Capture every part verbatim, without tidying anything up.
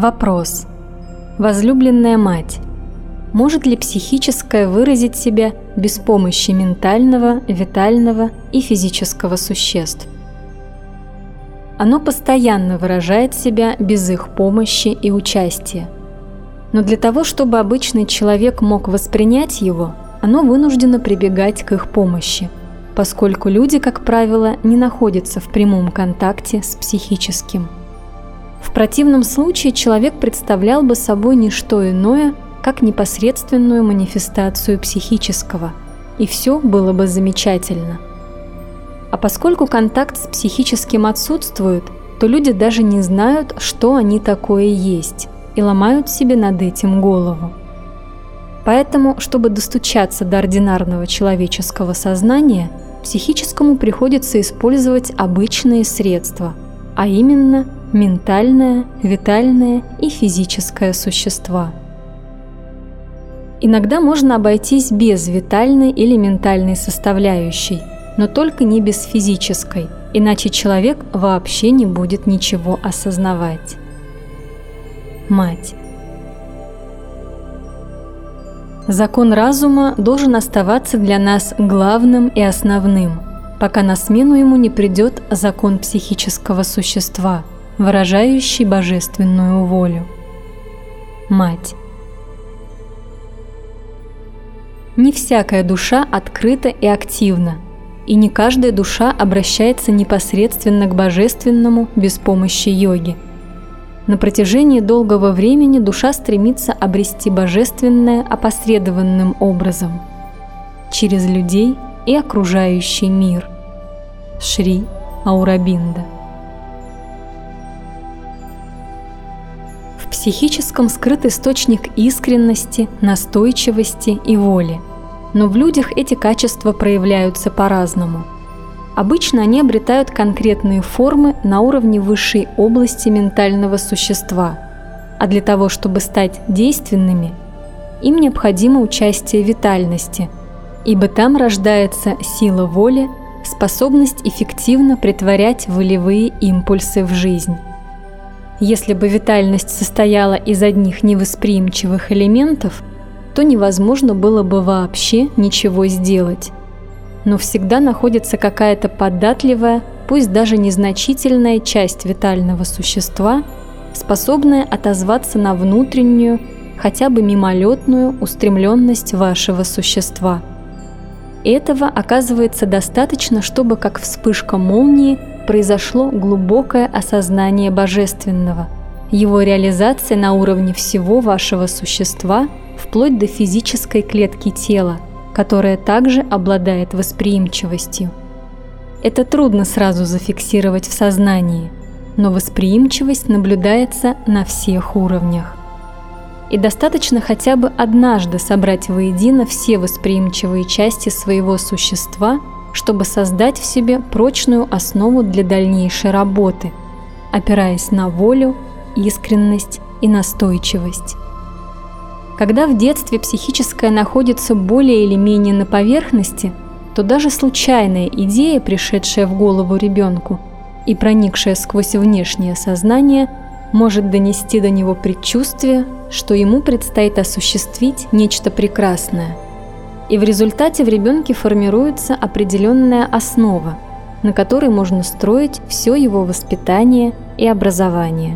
Вопрос. Возлюбленная мать, может ли психическое выразить себя без помощи ментального, витального и физического существ? Оно постоянно выражает себя без их помощи и участия. Но для того, чтобы обычный человек мог воспринять его, оно вынуждено прибегать к их помощи, поскольку люди, как правило, не находятся в прямом контакте с психическим. В противном случае человек представлял бы собой не что иное, как непосредственную манифестацию психического, и все было бы замечательно. А поскольку контакт с психическим отсутствует, то люди даже не знают, что они такое есть, и ломают себе над этим голову. Поэтому, чтобы достучаться до ординарного человеческого сознания, психическому приходится использовать обычные средства, а именно ментальное, витальное и физическое существа. Иногда можно обойтись без витальной или ментальной составляющей, но только не без физической, иначе человек вообще не будет ничего осознавать. Мать. Закон разума должен оставаться для нас главным и основным, пока на смену ему не придет закон психического существа, выражающий божественную волю. Мать. Не всякая душа открыта и активна, и не каждая душа обращается непосредственно к божественному без помощи йоги. На протяжении долгого времени душа стремится обрести божественное опосредованным образом, через людей и окружающий мир. Шри Аурабинда. В психическом скрыт источник искренности, настойчивости и воли, но в людях эти качества проявляются по-разному. Обычно они обретают конкретные формы на уровне высшей области ментального существа, а для того, чтобы стать действенными, им необходимо участие витальности, ибо там рождается сила воли, способность эффективно претворять волевые импульсы в жизнь. Если бы витальность состояла из одних невосприимчивых элементов, то невозможно было бы вообще ничего сделать. Но всегда находится какая-то податливая, пусть даже незначительная часть витального существа, способная отозваться на внутреннюю, хотя бы мимолетную устремленность вашего существа. Этого оказывается достаточно, чтобы как вспышка молнии произошло глубокое осознание божественного, его реализация на уровне всего вашего существа, вплоть до физической клетки тела, которая также обладает восприимчивостью. Это трудно сразу зафиксировать в сознании, но восприимчивость наблюдается на всех уровнях. И достаточно хотя бы однажды собрать воедино все восприимчивые части своего существа, чтобы создать в себе прочную основу для дальнейшей работы, опираясь на волю, искренность и настойчивость. Когда в детстве психическое находится более или менее на поверхности, то даже случайная идея, пришедшая в голову ребенку и проникшая сквозь внешнее сознание, может донести до него предчувствие, что ему предстоит осуществить нечто прекрасное. И в результате в ребенке формируется определенная основа, на которой можно строить все его воспитание и образование.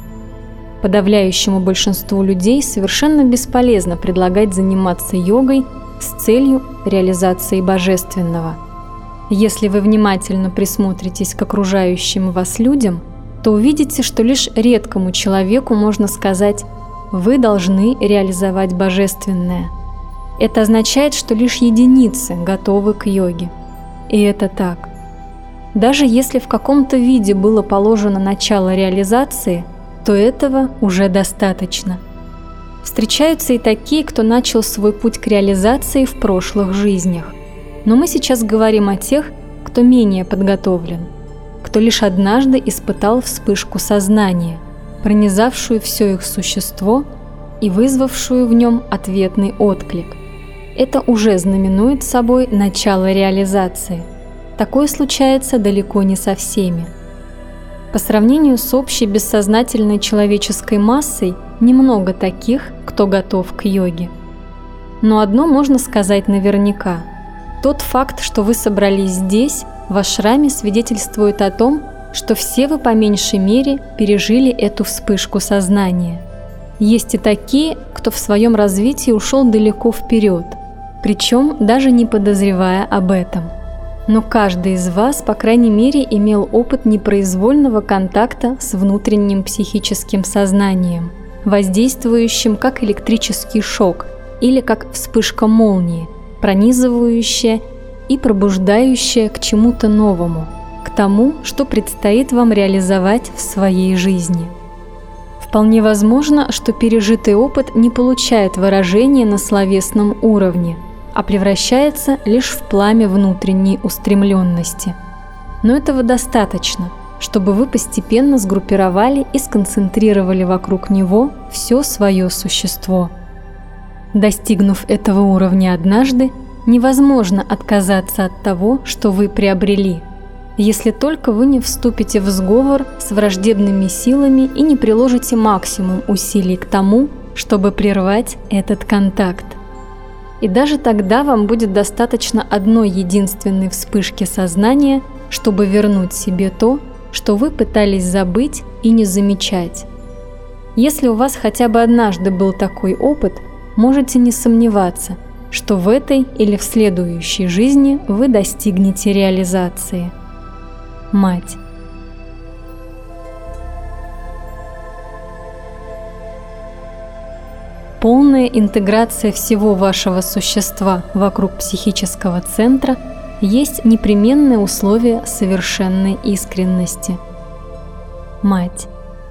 Подавляющему большинству людей совершенно бесполезно предлагать заниматься йогой с целью реализации божественного. Если вы внимательно присмотритесь к окружающим вас людям, то увидите, что лишь редкому человеку можно сказать «вы должны реализовать божественное». Это означает, что лишь единицы готовы к йоге. И это так. Даже если в каком-то виде было положено начало реализации, то этого уже достаточно. Встречаются и такие, кто начал свой путь к реализации в прошлых жизнях. Но мы сейчас говорим о тех, кто менее подготовлен, кто лишь однажды испытал вспышку сознания, пронизавшую все их существо и вызвавшую в нем ответный отклик. Это уже знаменует собой начало реализации. Такое случается далеко не со всеми. По сравнению с общей бессознательной человеческой массой, немного таких, кто готов к йоге. Но одно можно сказать наверняка. Тот факт, что вы собрались здесь, в ашраме, свидетельствует о том, что все вы по меньшей мере пережили эту вспышку сознания. Есть и такие, кто в своем развитии ушел далеко вперед, причем даже не подозревая об этом. Но каждый из вас, по крайней мере, имел опыт непроизвольного контакта с внутренним психическим сознанием, воздействующим как электрический шок или как вспышка молнии, пронизывающая и пробуждающая к чему-то новому, к тому, что предстоит вам реализовать в своей жизни. Вполне возможно, что пережитый опыт не получает выражения на словесном уровне, а превращается лишь в пламя внутренней устремленности. Но этого достаточно, чтобы вы постепенно сгруппировали и сконцентрировали вокруг него все свое существо. Достигнув этого уровня однажды, невозможно отказаться от того, что вы приобрели, если только вы не вступите в сговор с враждебными силами и не приложите максимум усилий к тому, чтобы прервать этот контакт. И даже тогда вам будет достаточно одной единственной вспышки сознания, чтобы вернуть себе то, что вы пытались забыть и не замечать. Если у вас хотя бы однажды был такой опыт, можете не сомневаться, что в этой или в следующей жизни вы достигнете реализации. Мать. Полная интеграция всего вашего существа вокруг психического центра есть непременное условие совершенной искренности. Мать.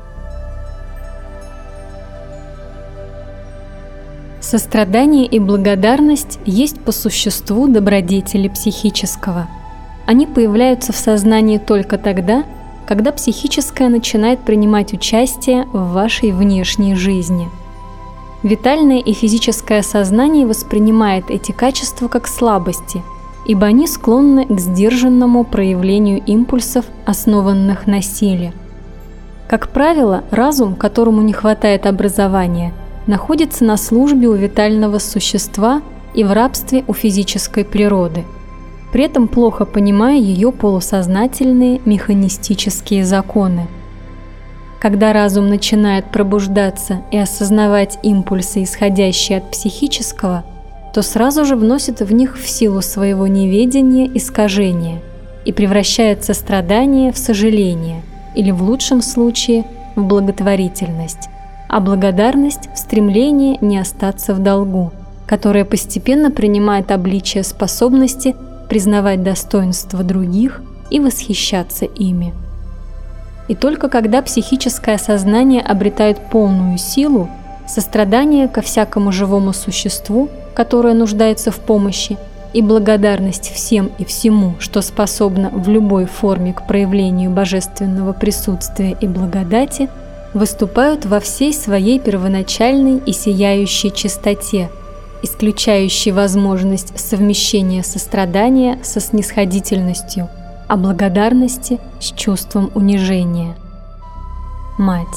Сострадание и благодарность есть по существу добродетели психического. Они появляются в сознании только тогда, когда психическое начинает принимать участие в вашей внешней жизни. Витальное и физическое сознание воспринимает эти качества как слабости, ибо они склонны к сдержанному проявлению импульсов, основанных на силе. Как правило, разум, которому не хватает образования, находится на службе у витального существа и в рабстве у физической природы, при этом плохо понимая ее полусознательные механистические законы. Когда разум начинает пробуждаться и осознавать импульсы, исходящие от психического, то сразу же вносит в них в силу своего неведения искажения и превращает сострадание в сожаление или в лучшем случае в благотворительность, а благодарность в стремление не остаться в долгу, которое постепенно принимает обличие способности признавать достоинства других и восхищаться ими. И только когда психическое сознание обретает полную силу, сострадание ко всякому живому существу, которое нуждается в помощи, и благодарность всем и всему, что способно в любой форме к проявлению божественного присутствия и благодати, выступают во всей своей первоначальной и сияющей чистоте, исключающей возможность совмещения сострадания со снисходительностью, а благодарности с чувством унижения. Мать.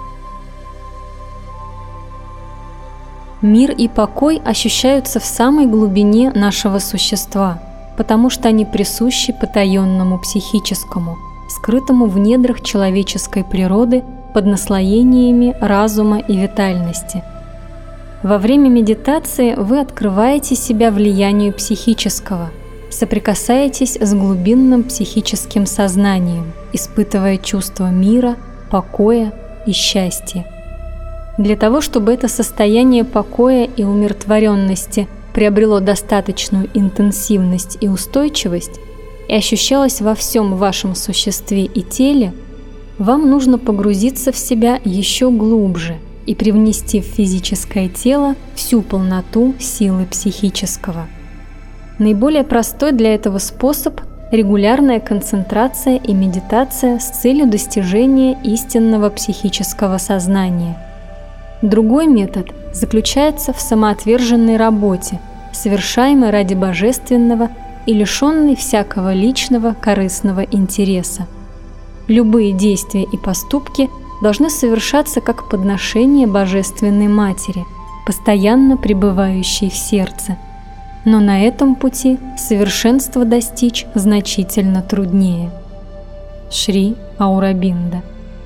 Мир и покой ощущаются в самой глубине нашего существа, потому что они присущи потаенному психическому, скрытому в недрах человеческой природы под наслоениями разума и витальности. Во время медитации вы открываете себя влиянию психического, соприкасаетесь с глубинным психическим сознанием, испытывая чувство мира, покоя и счастья. Для того, чтобы это состояние покоя и умиротворенности приобрело достаточную интенсивность и устойчивость и ощущалось во всем вашем существе и теле, вам нужно погрузиться в себя еще глубже и привнести в физическое тело всю полноту силы психического. Наиболее простой для этого способ – регулярная концентрация и медитация с целью достижения истинного психического сознания. Другой метод заключается в самоотверженной работе, совершаемой ради божественного и лишенной всякого личного корыстного интереса. Любые действия и поступки должны совершаться как подношение Божественной Матери, постоянно пребывающей в сердце. Но на этом пути совершенства достичь значительно труднее. Шри Аурабинда.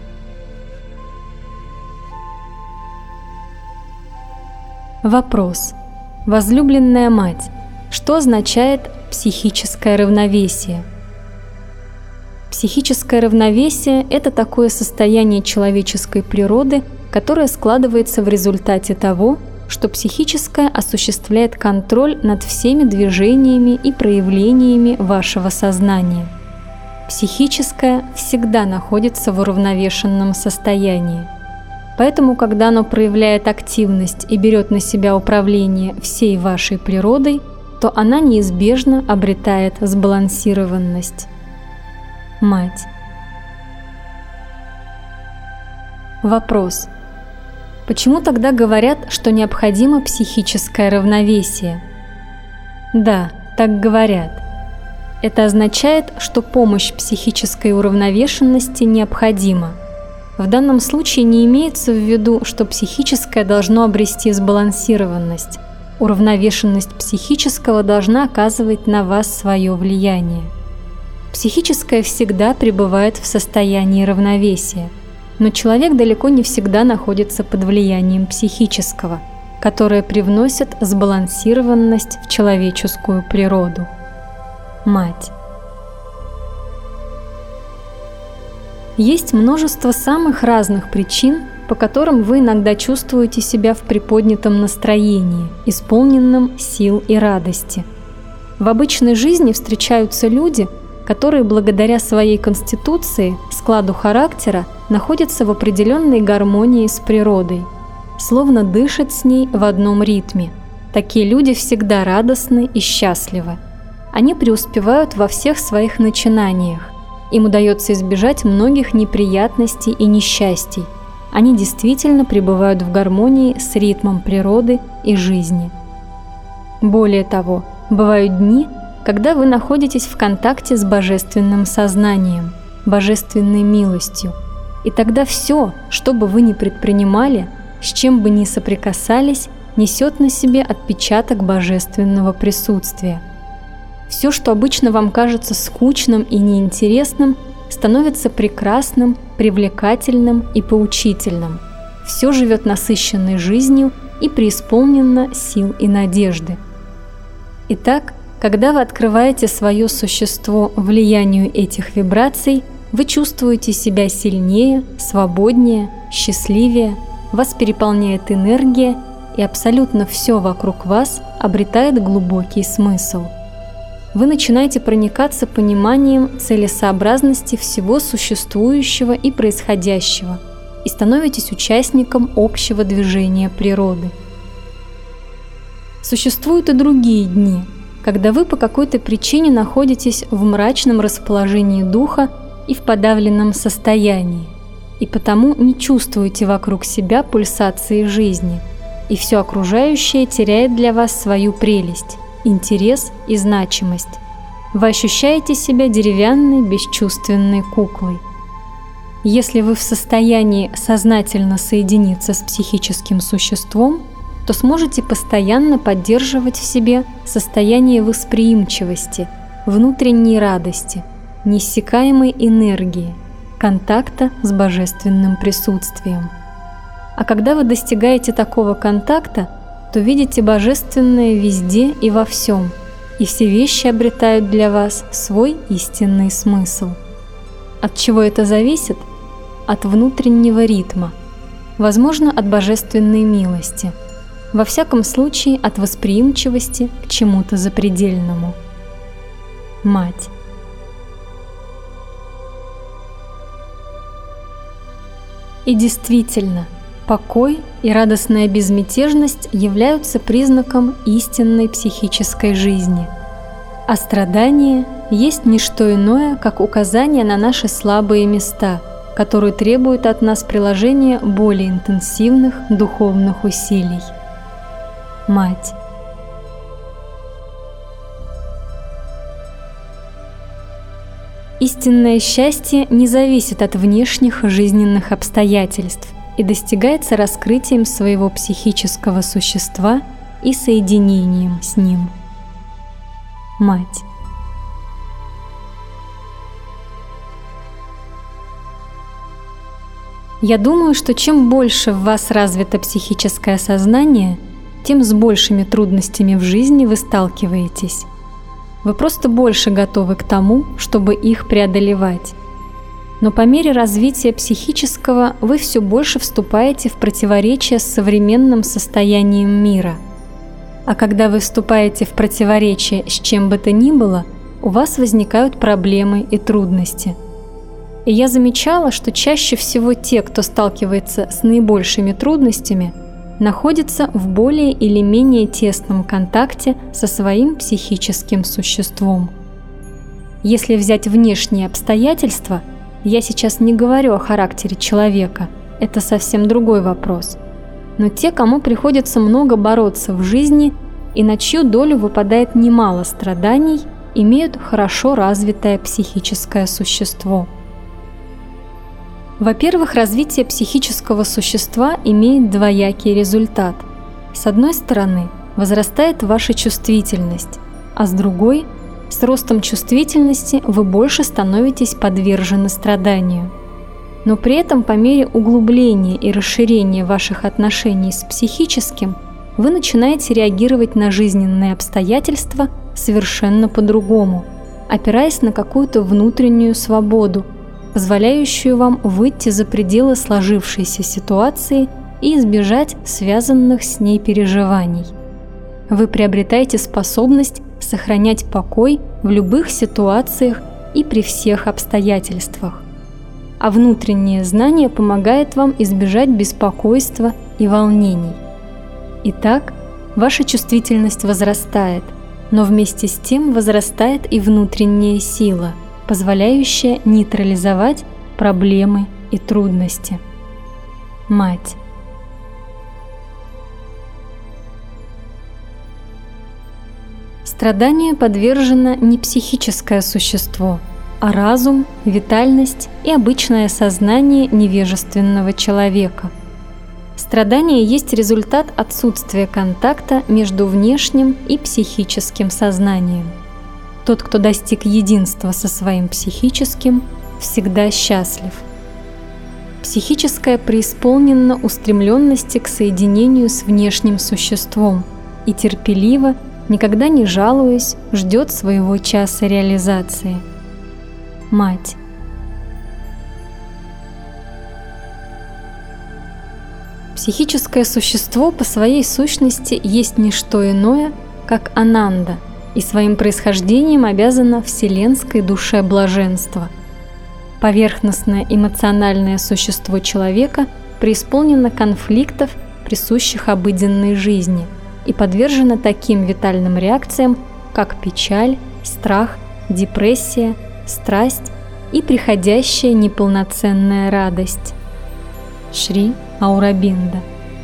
Вопрос. Возлюбленная мать, что означает психическое равновесие? Психическое равновесие – это такое состояние человеческой природы, которое складывается в результате того, что психическое осуществляет контроль над всеми движениями и проявлениями вашего сознания. Психическое всегда находится в уравновешенном состоянии. Поэтому, когда оно проявляет активность и берет на себя управление всей вашей природой, то она неизбежно обретает сбалансированность. Мать. Вопрос. Почему тогда говорят, что необходимо психическое равновесие? Да, так говорят. Это означает, что помощь психической уравновешенности необходима. В данном случае не имеется в виду, что психическое должно обрести сбалансированность. Уравновешенность психического должна оказывать на вас свое влияние. Психическое всегда пребывает в состоянии равновесия, но человек далеко не всегда находится под влиянием психического, которое привносит сбалансированность в человеческую природу. Мать. Есть множество самых разных причин, по которым вы иногда чувствуете себя в приподнятом настроении, исполненном сил и радости. В обычной жизни встречаются люди, которые благодаря своей конституции, складу характера, находятся в определенной гармонии с природой, словно дышат с ней в одном ритме. Такие люди всегда радостны и счастливы. Они преуспевают во всех своих начинаниях. Им удается избежать многих неприятностей и несчастий. Они действительно пребывают в гармонии с ритмом природы и жизни. Более того, бывают дни, когда вы находитесь в контакте с божественным сознанием, божественной милостью, и тогда все, что бы вы ни предпринимали, с чем бы ни соприкасались, несет на себе отпечаток божественного присутствия. Все, что обычно вам кажется скучным и неинтересным, становится прекрасным, привлекательным и поучительным. Все живет насыщенной жизнью и преисполнено сил и надежды. Итак, когда вы открываете свое существо влиянию этих вибраций, вы чувствуете себя сильнее, свободнее, счастливее, вас переполняет энергия, и абсолютно все вокруг вас обретает глубокий смысл. Вы начинаете проникаться пониманием целесообразности всего существующего и происходящего и становитесь участником общего движения природы. Существуют и другие дни, когда вы по какой-то причине находитесь в мрачном расположении духа и в подавленном состоянии, и потому не чувствуете вокруг себя пульсации жизни, и все окружающее теряет для вас свою прелесть, интерес и значимость. Вы ощущаете себя деревянной, бесчувственной куклой. Если вы в состоянии сознательно соединиться с психическим существом, то сможете постоянно поддерживать в себе состояние восприимчивости, внутренней радости, неиссякаемой энергии, контакта с божественным присутствием. А когда вы достигаете такого контакта, то видите божественное везде и во всем, и все вещи обретают для вас свой истинный смысл. От чего это зависит? От внутреннего ритма, возможно, от божественной милости, во всяком случае от восприимчивости к чему-то запредельному. Мать. И действительно, покой и радостная безмятежность являются признаком истинной психической жизни, а страдание есть не что иное, как указание на наши слабые места, которые требуют от нас приложения более интенсивных духовных усилий. Мать. Истинное счастье не зависит от внешних жизненных обстоятельств и достигается раскрытием своего психического существа и соединением с ним. Мать. Я думаю, что чем больше в вас развито психическое сознание, тем с большими трудностями в жизни вы сталкиваетесь. Вы просто больше готовы к тому, чтобы их преодолевать. Но по мере развития психического вы все больше вступаете в противоречие с современным состоянием мира. А когда вы вступаете в противоречие с чем бы то ни было, у вас возникают проблемы и трудности. И я замечала, что чаще всего те, кто сталкивается с наибольшими трудностями, находятся в более или менее тесном контакте со своим психическим существом. Если взять внешние обстоятельства, я сейчас не говорю о характере человека, это совсем другой вопрос. Но те, кому приходится много бороться в жизни и на чью долю выпадает немало страданий, имеют хорошо развитое психическое существо. Во-первых, развитие психического существа имеет двоякий результат. С одной стороны, возрастает ваша чувствительность, а с другой, с ростом чувствительности вы больше становитесь подвержены страданию. Но при этом по мере углубления и расширения ваших отношений с психическим, вы начинаете реагировать на жизненные обстоятельства совершенно по-другому, опираясь на какую-то внутреннюю свободу, позволяющую вам выйти за пределы сложившейся ситуации и избежать связанных с ней переживаний. Вы приобретаете способность сохранять покой в любых ситуациях и при всех обстоятельствах. А внутреннее знание помогает вам избежать беспокойства и волнений. Итак, ваша чувствительность возрастает, но вместе с тем возрастает и внутренняя сила, позволяющая нейтрализовать проблемы и трудности. Мать. Страданию подвержено не психическое существо, а разум, витальность и обычное сознание невежественного человека. Страдание есть результат отсутствия контакта между внешним и психическим сознанием. Тот, кто достиг единства со своим психическим, всегда счастлив. Психическое преисполнено устремленности к соединению с внешним существом и терпеливо, никогда не жалуясь, ждет своего часа реализации. Мать. Психическое существо по своей сущности есть не что иное, как Ананда, и своим происхождением обязано вселенской душе блаженства. Поверхностное эмоциональное существо человека преисполнено конфликтов, присущих обыденной жизни, и подвержено таким витальным реакциям, как печаль, страх, депрессия, страсть и приходящая неполноценная радость. Шри Аурабинда.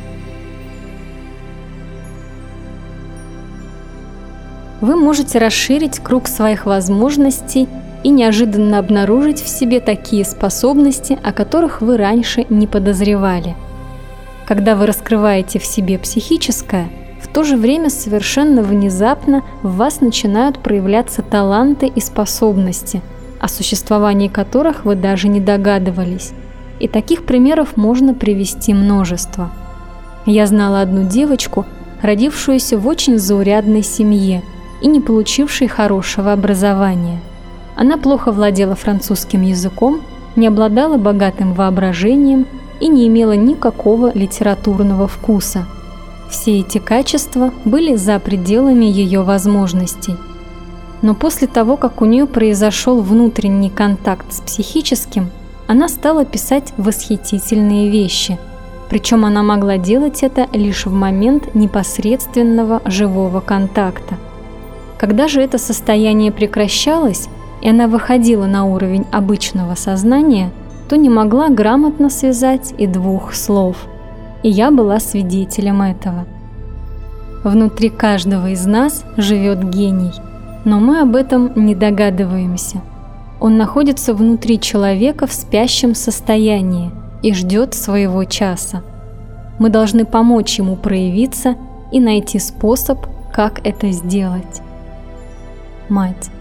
Вы можете расширить круг своих возможностей и неожиданно обнаружить в себе такие способности, о которых вы раньше не подозревали. Когда вы раскрываете в себе психическое, в то же время совершенно внезапно в вас начинают проявляться таланты и способности, о существовании которых вы даже не догадывались. И таких примеров можно привести множество. Я знала одну девочку, родившуюся в очень заурядной семье и не получившей хорошего образования. Она плохо владела французским языком, не обладала богатым воображением и не имела никакого литературного вкуса. Все эти качества были за пределами ее возможностей. Но после того, как у нее произошел внутренний контакт с психическим, она стала писать восхитительные вещи, причем она могла делать это лишь в момент непосредственного живого контакта. Когда же это состояние прекращалось, и она выходила на уровень обычного сознания, то не могла грамотно связать и двух слов. И я была свидетелем этого. Внутри каждого из нас живет гений, но мы об этом не догадываемся. Он находится внутри человека в спящем состоянии и ждет своего часа. Мы должны помочь ему проявиться и найти способ, как это сделать. Мать.